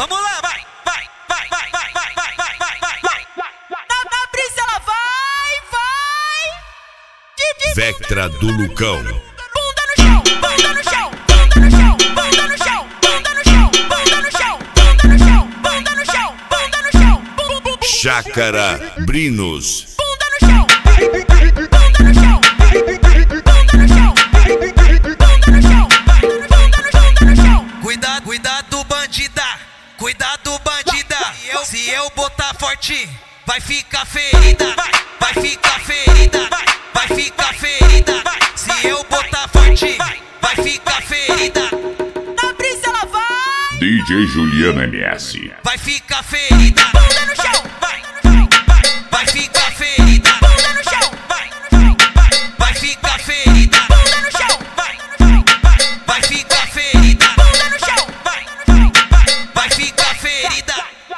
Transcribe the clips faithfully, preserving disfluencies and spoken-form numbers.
Vamos lá, vai, vai, vai, vai, vai, vai, vai, vai, vai, vai, vai. Na, na brisa ela vai, vai. De, de Vectra do Lucão. Bunda no chão, bunda no chão, bunda no chão, bunda no chão, bunda no chão, bunda no chão, bunda no chão, bunda no chão, bunda no chão, bum, bum, bum. Chácara Brinos. Bunda no chão, bunda no chão, bunda no chão, bunda no chão, bunda no chão. Cuidado, cuidado, bandida. Cuidado, bandida. Se eu, se eu botar forte, vai ficar ferida. Vai ficar ferida. Vai ficar ferida. Se eu botar forte, vai ficar ferida. Na brisa ela vai. D J Juliano M S. Vai ficar ferida. Bunda no chão, Vai, vai ficar ferida. bunda no chão, Vai ficar ferida. bunda no chão, Vai ficar ferida. bunda no chão. Vai ficar ferida.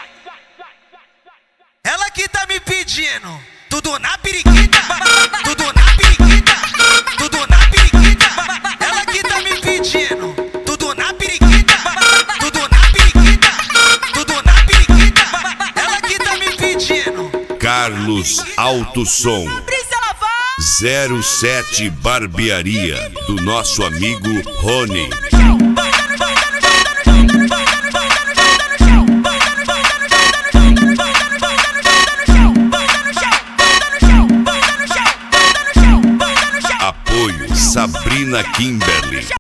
Ela que tá me pedindo tudo na periquita. Tudo na periquita. Tudo na periquita. Ela que tá me pedindo tudo na periquita. Tudo na periquita. Tudo na periquita. Ela que tá me pedindo. Carlos Alto Som. Brisa ela vai. zero sete Barbearia do nosso amigo Rony.